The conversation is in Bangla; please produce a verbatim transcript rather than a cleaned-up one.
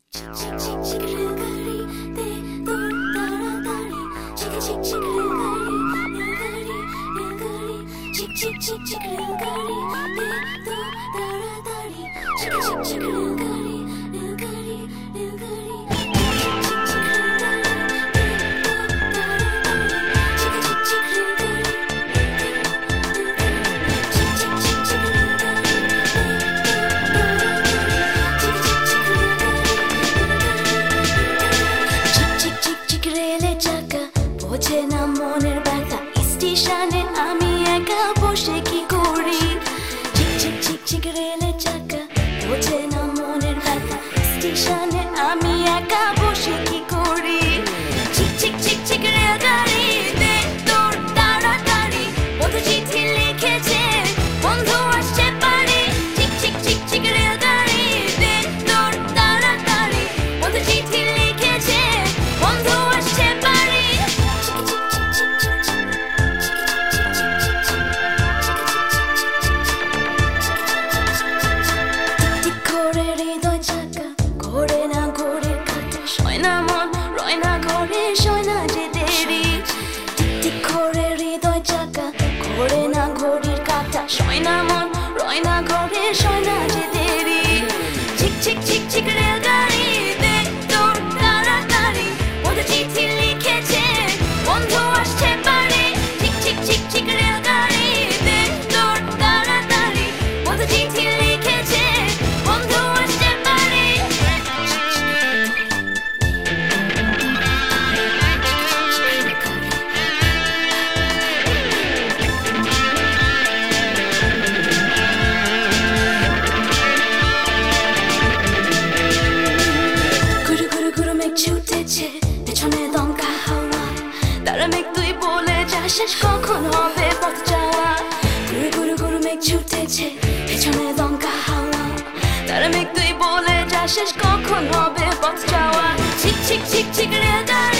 বোঝে না মনের ব্যথা স্টেশনে আমি একা বসে কি করি চিক চিক চিক চিক রেলের চাকা বোঝে না মনের ব্যথা স্টেশনে আমি একা বসে কি করি চিক চিক চিক চিক রেলগাড়িতে তোর তাড়াতাড়ি বন্ধু চিঠি লিখেছে বন্ধু আসছে বাড়ি চিক চিক চিক চিক রেলগাড়িতে তোর তাড়াতাড়ি বন্ধু চিঠি লিখেছে বন্ধু আসছে বাড়ি পেছনে দমকা হাওয়া তারা মেঘ তুই বলে যা শেষ কখন হবে পথ যাওয়া গুরু গুরু গুরু মেঘ ছুটেছে পেছনে দমকা হাওয়া তারা মেঘ তুই বলে যা শেষ কখন হবে পথ যাওয়া চিক চিক চিক চিক রেলগাড়ি